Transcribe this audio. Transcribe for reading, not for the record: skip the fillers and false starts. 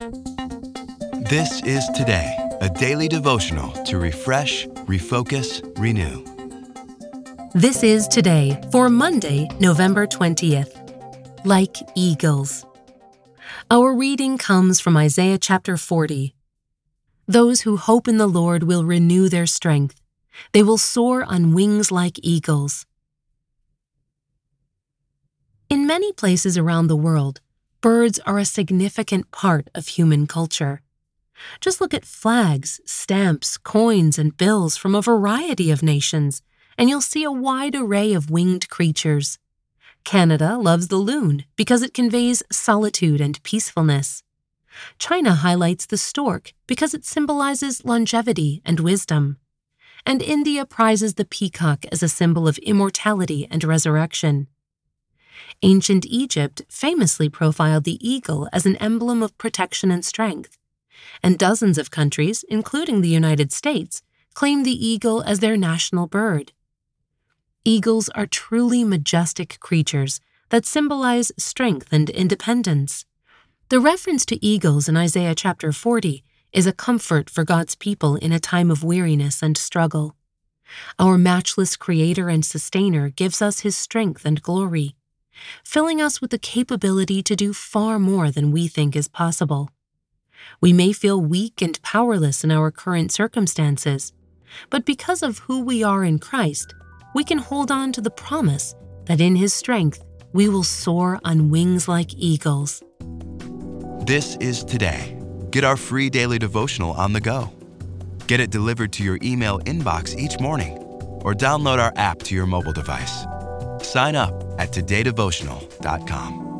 This is Today, a daily devotional to refresh, refocus, renew. This is Today for Monday, November 20th. Like eagles. Our reading comes from Isaiah chapter 40. Those who hope in the Lord will renew their strength. They will soar on wings like eagles. In many places around the world, birds are a significant part of human culture. Just look at flags, stamps, coins, and bills from a variety of nations, and you'll see a wide array of winged creatures. Canada loves the loon because it conveys solitude and peacefulness. China highlights the stork because it symbolizes longevity and wisdom. And India prizes the peacock as a symbol of immortality and resurrection. Ancient Egypt famously profiled the eagle as an emblem of protection and strength. And dozens of countries, including the United States, claim the eagle as their national bird. Eagles are truly majestic creatures that symbolize strength and independence. The reference to eagles in Isaiah chapter 40 is a comfort for God's people in a time of weariness and struggle. Our matchless Creator and Sustainer gives us His strength and glory, filling us with the capability to do far more than we think is possible. We may feel weak and powerless in our current circumstances, but because of who we are in Christ, we can hold on to the promise that in His strength we will soar on wings like eagles. This is Today. Get our free daily devotional on the go. Get it delivered to your email inbox each morning, or download our app to your mobile device. Sign up at todaydevotional.com.